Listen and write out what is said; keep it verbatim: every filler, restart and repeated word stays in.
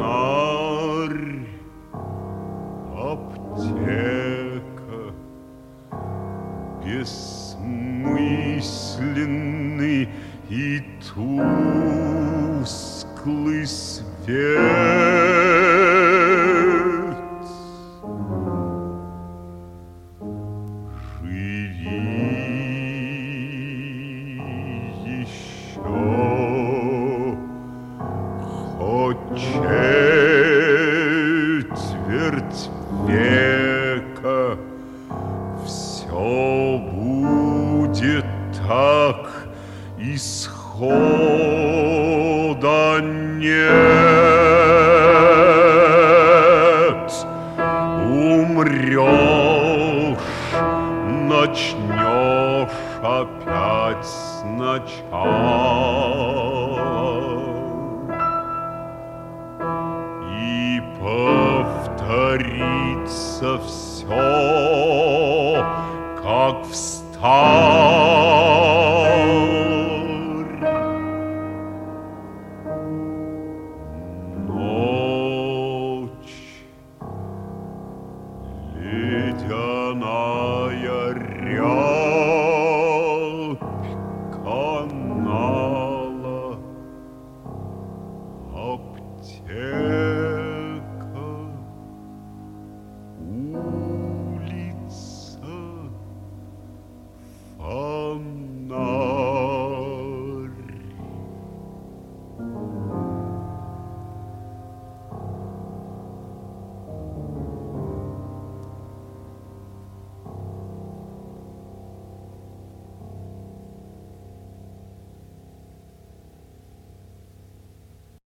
фонарь, аптека, бессмысленный и тусклый свет. Четверть века все будет так, исхода нет. Умрешь, начнешь опять сначала. И повторится все, как в старом